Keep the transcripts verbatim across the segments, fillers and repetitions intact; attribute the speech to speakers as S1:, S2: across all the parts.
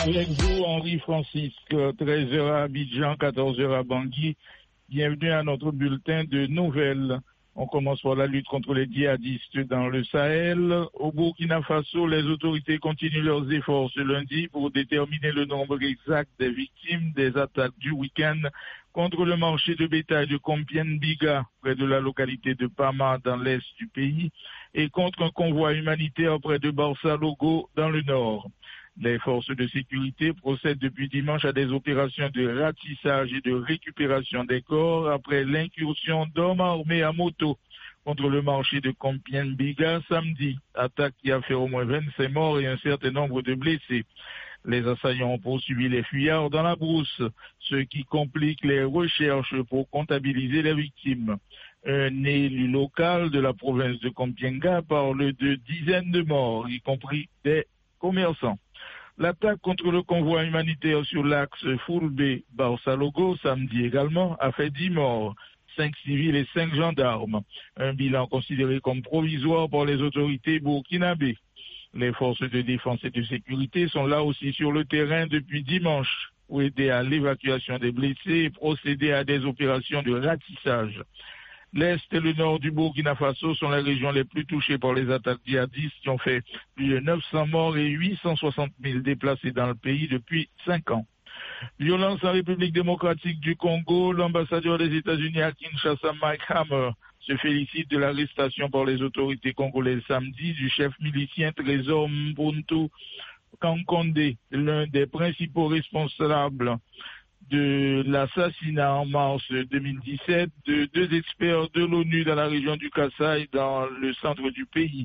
S1: Avec vous, Henri Francisque, treize heures à Abidjan, quatorze heures à Bangui. Bienvenue à notre bulletin de nouvelles. On commence par la lutte contre les djihadistes dans le Sahel. Au Burkina Faso, les autorités continuent leurs efforts ce lundi pour déterminer le nombre exact des victimes des attaques du week-end contre le marché de bétail de Kompiène-Biga, près de la localité de Pama, dans l'est du pays, et contre un convoi humanitaire près de Barça-Logo, dans le nord. Les forces de sécurité procèdent depuis dimanche à des opérations de ratissage et de récupération des corps après l'incursion d'hommes armés à moto contre le marché de Kompiène-Biga samedi, attaque qui a fait au moins vingt-cinq morts et un certain nombre de blessés. Les assaillants ont poursuivi les fuyards dans la brousse, ce qui complique les recherches pour comptabiliser les victimes. Un élu local de la province de Kompiène-Biga parle de dizaines de morts, y compris des commerçants. L'attaque contre le convoi humanitaire sur l'axe Foulbé-Barça-Logo, samedi également, a fait dix morts, cinq civils et cinq gendarmes. Un bilan considéré comme provisoire par les autorités burkinabées. Les forces de défense et de sécurité sont là aussi sur le terrain depuis dimanche pour aider à l'évacuation des blessés et procéder à des opérations de ratissage. L'Est et le nord du Burkina Faso sont les régions les plus touchées par les attaques djihadistes qui ont fait plus de neuf cents morts et huit cent soixante mille déplacés dans le pays depuis cinq ans. Violence en République démocratique du Congo, l'ambassadeur des États-Unis à Kinshasa, Mike Hammer, se félicite de l'arrestation par les autorités congolaises samedi du chef milicien Trésor Mbuntu Kankonde, l'un des principaux responsables de l'assassinat en mars deux mille dix-sept de deux experts de l'ONU dans la région du Kasaï, dans le centre du pays.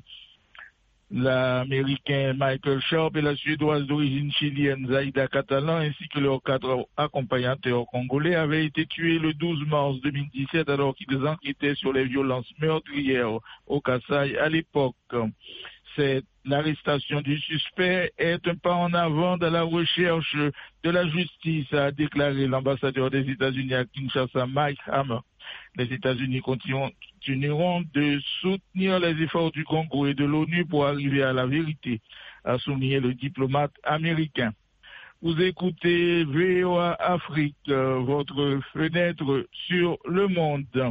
S1: L'Américain Michael Sharp et la Suédoise d'origine chilienne Zaida Catalan, ainsi que leurs quatre accompagnateurs congolais, avaient été tués le douze mars deux mille dix-sept alors qu'ils enquêtaient sur les violences meurtrières au Kasaï à l'époque. Cette L'arrestation du suspect est un pas en avant dans la recherche de la justice, a déclaré l'ambassadeur des États-Unis à Kinshasa, Mike Hammer. Les États-Unis continueront de soutenir les efforts du Congo et de l'ONU pour arriver à la vérité, a souligné le diplomate américain. Vous écoutez V O A Afrique, votre fenêtre sur le monde.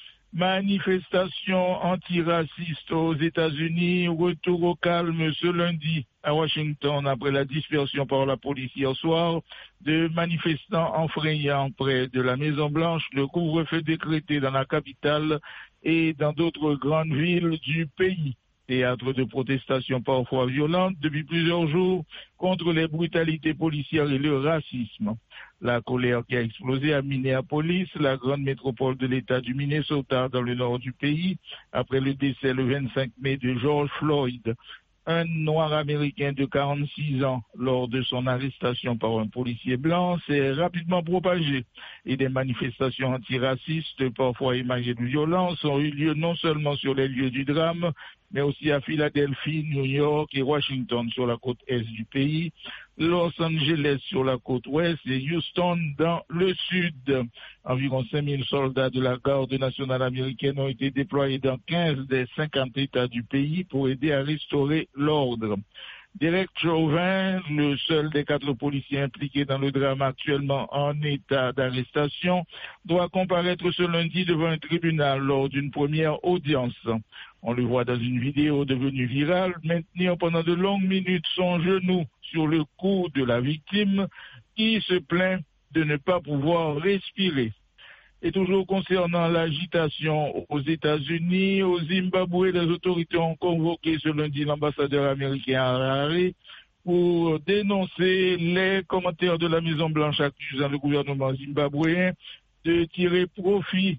S1: Manifestation antiraciste aux États-Unis, retour au calme ce lundi à Washington après la dispersion par la police hier soir de manifestants enfreignant près de la Maison-Blanche, le couvre-feu décrété dans la capitale et dans d'autres grandes villes du pays. Théâtre de protestations parfois violentes depuis plusieurs jours contre les brutalités policières et le racisme. La colère qui a explosé à Minneapolis, la grande métropole de l'État du Minnesota dans le nord du pays, après le décès le vingt-cinq mai de George Floyd, un noir américain de quarante-six ans, lors de son arrestation par un policier blanc, s'est rapidement propagé et des manifestations antiracistes, parfois émaillées de violence, ont eu lieu non seulement sur les lieux du drame, mais aussi à Philadelphie, New York et Washington sur la côte est du pays, Los Angeles sur la côte ouest et Houston dans le sud. Environ cinq mille soldats de la garde nationale américaine ont été déployés dans quinze des cinquante États du pays pour aider à restaurer l'ordre. Derek Chauvin, le seul des quatre policiers impliqués dans le drame actuellement en état d'arrestation, doit comparaître ce lundi devant un tribunal lors d'une première audience. On le voit dans une vidéo devenue virale, maintenir pendant de longues minutes son genou sur le cou de la victime qui se plaint de ne pas pouvoir respirer. Et toujours concernant l'agitation aux États-Unis, au Zimbabwe, les autorités ont convoqué ce lundi l'ambassadeur américain à Harare pour dénoncer les commentaires de la Maison-Blanche accusant le gouvernement zimbabwéen de tirer profit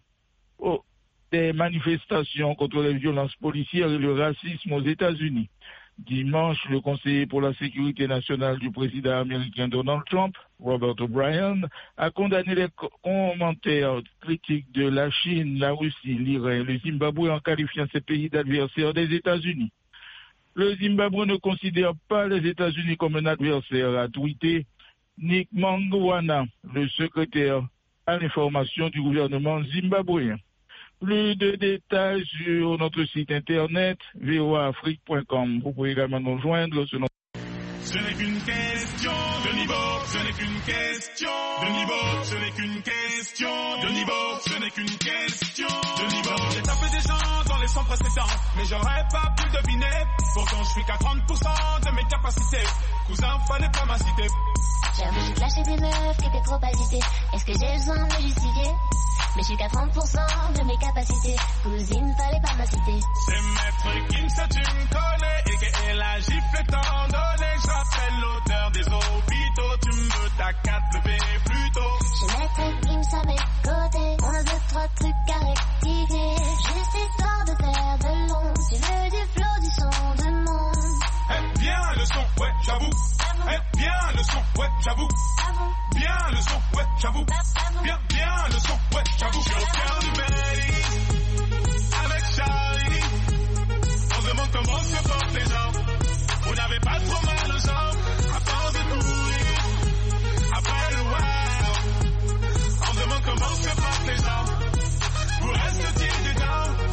S1: des manifestations contre les violences policières et le racisme aux États-Unis. Dimanche, le conseiller pour la sécurité nationale du président américain Donald Trump, Robert O'Brien, a condamné les commentaires critiques de la Chine, la Russie, l'Iran et le Zimbabwe en qualifiant ces pays d'adversaires des États-Unis. Le Zimbabwe ne considère pas les États-Unis comme un adversaire, a tweeté Nick Mangwana, le secrétaire à l'information du gouvernement zimbabwéen. Plus de détails sur notre site internet v o a afrique point com. Vous pouvez également nous joindre sur notre
S2: ce n'est qu'une question de niveau, ce n'est qu'une question de niveau, ce n'est qu'une question de niveau, ce n'est qu'une question de niveau. J'ai tapé des gens dans les sons précédents, mais j'aurais pas pu deviner. Pourtant je suis qu'à trente pour cent de mes capacités. Cousin, fallait pas m'inciter.
S3: J'ai envie de lâcher des meufs qui étaient trop agitées. Est-ce que j'ai besoin de me justifier? Mais je suis qu'à trente pour cent de mes capacités. Cousine, fallait pas m'inciter.
S2: C'est maître Kim, ça tu me connais. Et qu'elle a giflé tant donné. J'appelle l'auteur des hôpitaux. Tu me veux ta quatre W plutôt.
S3: J'ai maître Kim à mes côtés. On a deux, trois trucs à rectifier. Juste histoire de faire de l'ombre. Tu veux du flow, du son, de monde.
S2: Eh bien le son, ouais, j'avoue. Eh bien le son, ouais, j'avoue. Bien le son, ouais, j'avoue. Bien, bien le son, ouais, j'avoue. Je suis au cœur du Belly, avec Charlie. On se demande comment se portent les gens. Vous n'avez pas trop mal aux jambes, à force de courir. Après le wow, on se demande comment se portent les gens. Vous restez-il dedans?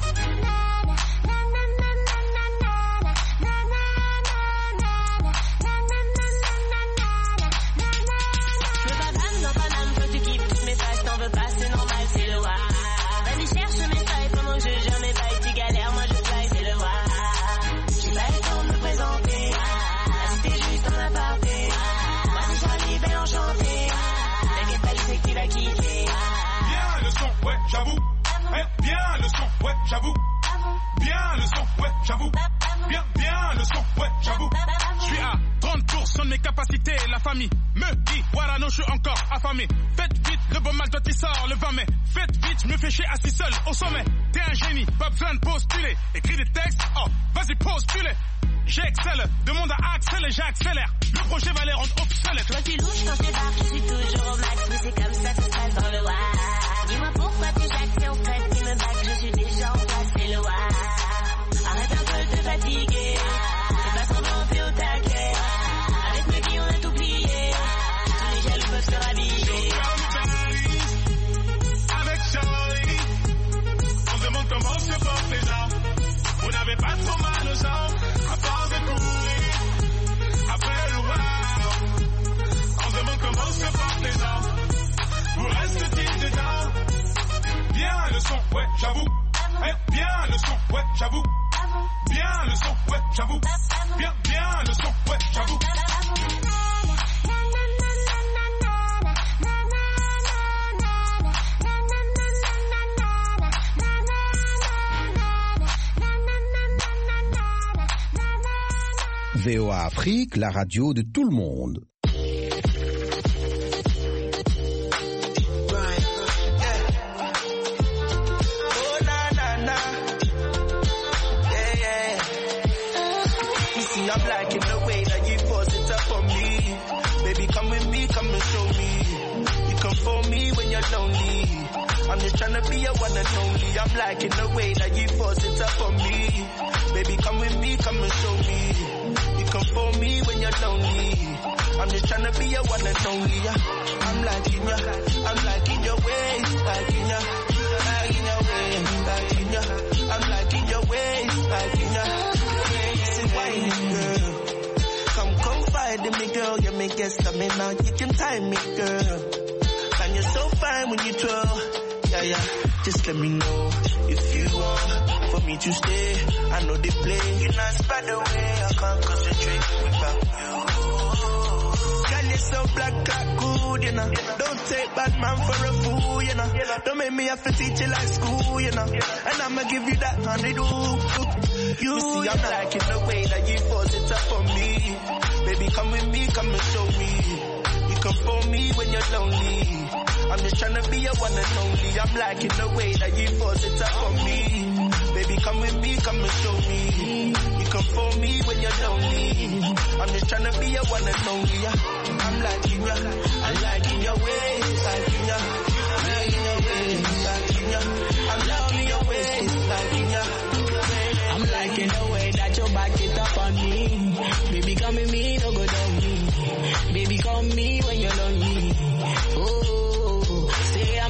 S2: J'avoue, eh, bien le son, ouais, j'avoue. Bien le son, ouais, j'avoue. Bien, bien le son, ouais, j'avoue. Je suis à trente pour cent de mes capacités. La famille me dit, voilà, non, je suis encore affamé. Faites vite, le bon mal, toi, tu sors le vingt mai. Faites vite, je me fais chier assis seul au sommet. T'es un génie, pas besoin de postuler. Écris des textes, oh, vas-y, postule. J'excelle, demande à Axel et j'accélère. Le projet va les rendre obsolètes.
S3: Toi tu louches quand je débarque, je suis toujours au max. Mais c'est comme ça, tout se passe dans le wa. Dis-moi pourquoi tu jacques, c'est en stress qui me back. Je suis déjà en place, c'est le wa. Arrête un peu de te fatiguer. C'est pas semblant, t'es au taquet. Avec mes billes, on a tout plié. Tous les jaloux peuvent se rhabiller.
S2: Avec Charlie, on se demande comment se portent les gens. Vous n'avez pas trop mal aux jambes. À force de courir, après le wow, on se demande comment se portent les gens. Vous restez-il dedans? Bien le son, ouais, j'avoue. Eh, bien le son, ouais, j'avoue. Bien le son, ouais, j'avoue. Bien, bien le son, ouais, j'avoue.
S4: V O A Afrique, la radio de tout le monde.
S5: I'm liking the way that you force it up on me. Baby, come with me, come and show me. You come for me when you're lonely. I'm just trying to be your one and only. I'm liking the way that you force it up on me. Baby, come with me, come and show me. You come for me when you're lonely. I'm just trying to be your one and only. I'm liking ya, I'm liking your ways, liking ya, liking your ways, liking ya. I'm liking your ways, liking ya. Whining girl, come confide in me, girl. You may get stamina, you can time me, girl. And you're so fine when you twirl. Yeah, yeah. Just let me know if you want for me to stay. I know they play. You're not by the way. I can't concentrate without you. Girl, you're so black, like good, you know. Don't take bad man for a fool, you know. Don't make me have to teach you like school, you know. And I'ma give you that honeydew. You, you see, I'm liking the way that you force it up on me. Baby, come with me, come and show me. You come for me when you're lonely. I'm just trying to be your one and only. I'm liking the way that you force it up on me. Baby, come with me, come and show me. You come for me when you're lonely. I'm just trying to be your one and only. I'm liking ya, I'm liking your ways, liking ya.